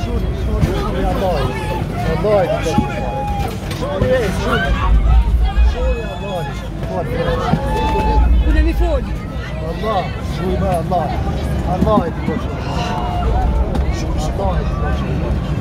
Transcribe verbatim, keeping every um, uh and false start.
شوري شوري شوري الله الله يكبر. شوري ايه شوري شوري الله كنا نفوز الله شوي ما الله الله يكبر. الله يكبر.